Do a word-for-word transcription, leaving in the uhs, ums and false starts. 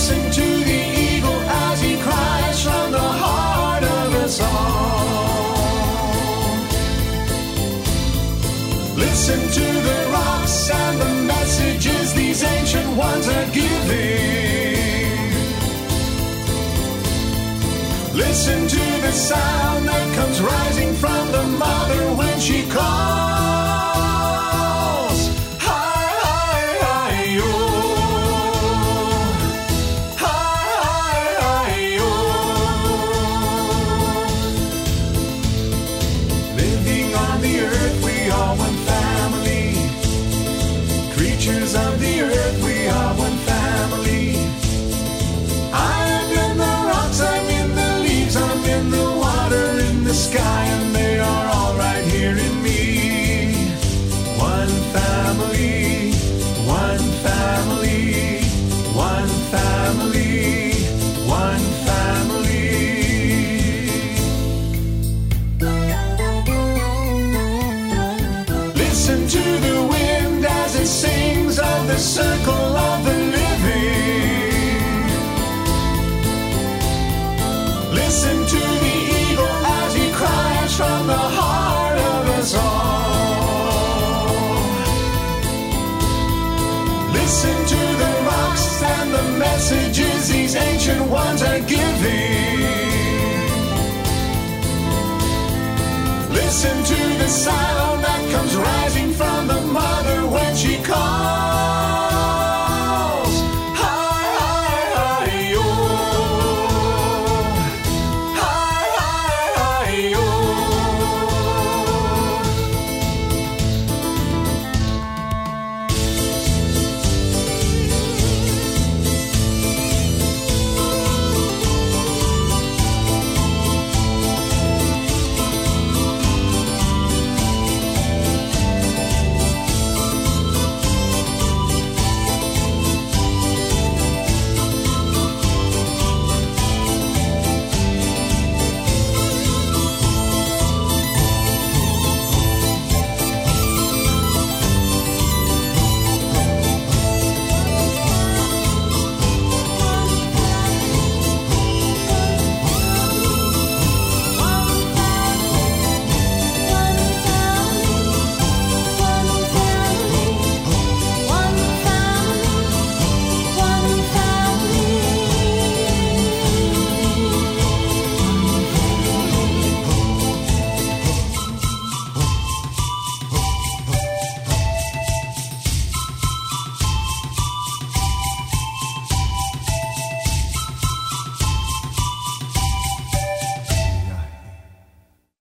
Listen to the eagle as he cries from the heart of us all. Listen to the rocks and the messages these ancient ones are giving. Listen to the sound that comes rising from the mother when she calls. Hi, hi, hi, yo. Hi, hi, hi, yo. Living on the earth, we are one family. Creatures of the earth, we are one family. I'm in the rocks, I'm in the leaves, I'm in the water, in the sky, and they are all right here in me. One family, one family, one family, one family. Listen to the wind as it sings of the circle of the living. Listen to the eagle as he cries from the heart of us all. Listen to the rocks and the messages these ancient ones are giving. Listen to the sound that comes rising from the mother when she calls.